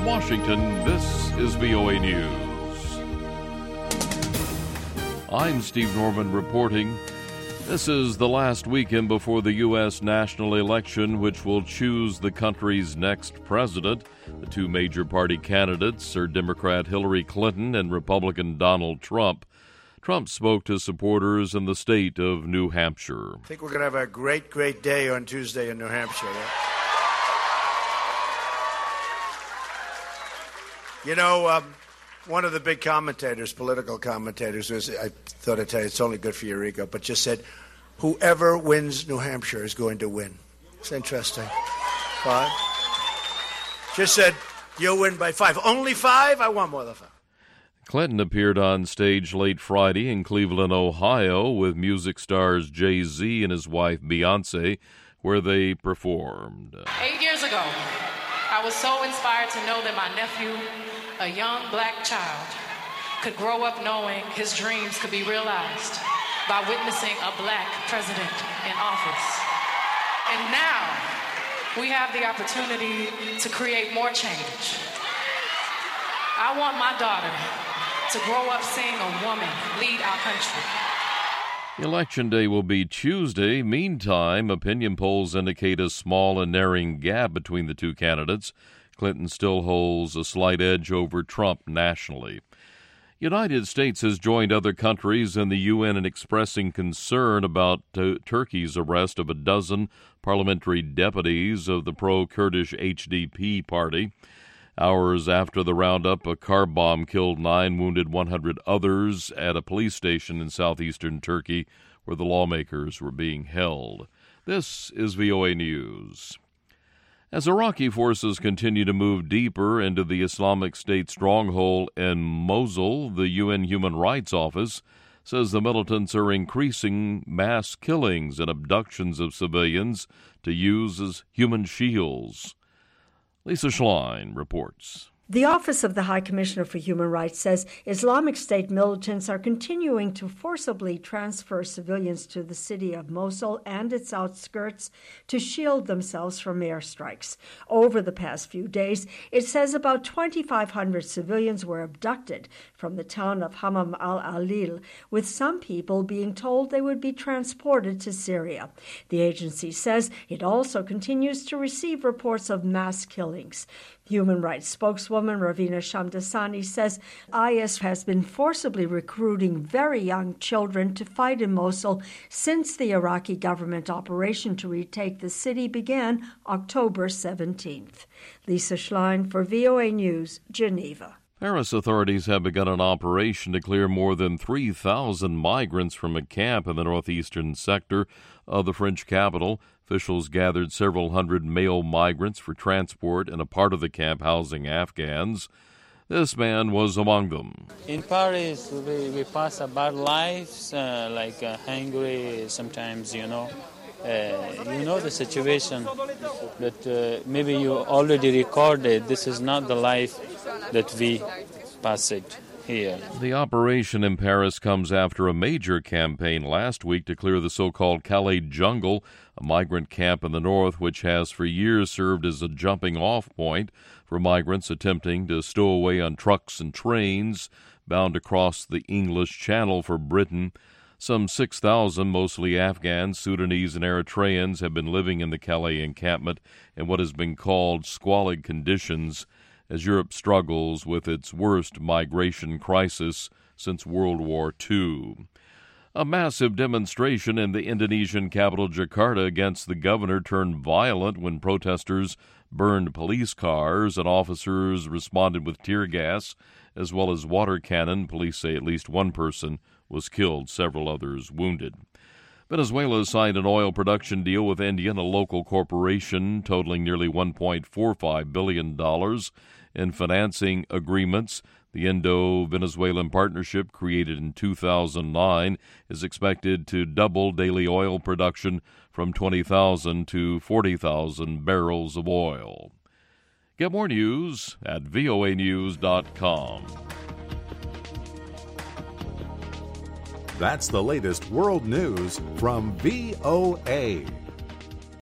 From Washington, this is VOA News. I'm Steve Norman reporting. This is the last weekend before the U.S. national election, which will choose the country's next president. The two major party candidates are Democrat Hillary Clinton and Republican Donald Trump. Trump spoke to supporters in the state of New Hampshire. I think we're going to have a great day on Tuesday in New Hampshire. You know, one of the big commentators, political commentators, I thought I'd tell you, it's only good for your ego, but just said, whoever wins New Hampshire is going to win. It's interesting. 5. Just said, you'll win by 5. Only 5? I want more than 5. Clinton appeared on stage late Friday in Cleveland, Ohio, with music stars Jay-Z and his wife Beyoncé, where they performed. 8 years ago, I was so inspired to know that my nephew, a young black child, could grow up knowing his dreams could be realized by witnessing a black president in office. And now, we have the opportunity to create more change. I want my daughter to grow up seeing a woman lead our country. Election day will be Tuesday. Meantime, opinion polls indicate a small and narrowing gap between the two candidates. Clinton still holds a slight edge over Trump nationally. United States has joined other countries in the UN in expressing concern about Turkey's arrest of a dozen parliamentary deputies of the pro-Kurdish HDP party. Hours after the roundup, a car bomb killed 9, wounded 100 others at a police station in southeastern Turkey where the lawmakers were being held. This is VOA News. As Iraqi forces continue to move deeper into the Islamic State stronghold in Mosul, the UN Human Rights Office says the militants are increasing mass killings and abductions of civilians to use as human shields. Lisa Schlein reports. The Office of the High Commissioner for Human Rights says Islamic State militants are continuing to forcibly transfer civilians to the city of Mosul and its outskirts to shield themselves from airstrikes. Over the past few days, it says about 2,500 civilians were abducted from the town of Hammam al-Alil, with some people being told they would be transported to Syria. The agency says it also continues to receive reports of mass killings. Human rights spokeswoman Ravina Shamdasani says IS has been forcibly recruiting very young children to fight in Mosul since the Iraqi government operation to retake the city began October 17th. Lisa Schlein for VOA News, Geneva. Paris authorities have begun an operation to clear more than 3,000 migrants from a camp in the northeastern sector of the French capital. Officials gathered several hundred male migrants for transport in a part of the camp housing Afghans. This man was among them. In Paris, we pass a bad lives, hungry sometimes, you know the situation that maybe you already recorded. This is not the life that we pass it here. The operation in Paris comes after a major campaign last week to clear the so-called Calais Jungle, a migrant camp in the north which has for years served as a jumping-off point for migrants attempting to stow away on trucks and trains bound across the English Channel for Britain. Some 6,000, mostly Afghans, Sudanese, and Eritreans, have been living in the Calais encampment in what has been called squalid conditions as Europe struggles with its worst migration crisis since World War II. A massive demonstration in the Indonesian capital Jakarta against the governor turned violent when protesters burned police cars and officers responded with tear gas as well as water cannon. Police say at least one person was killed, several others wounded. Venezuela signed an oil production deal with Indian, a local corporation, totaling nearly $1.45 billion in financing agreements. The Indo-Venezuelan partnership, created in 2009, is expected to double daily oil production from 20,000 to 40,000 barrels of oil. Get more news at voanews.com. That's the latest world news from VOA.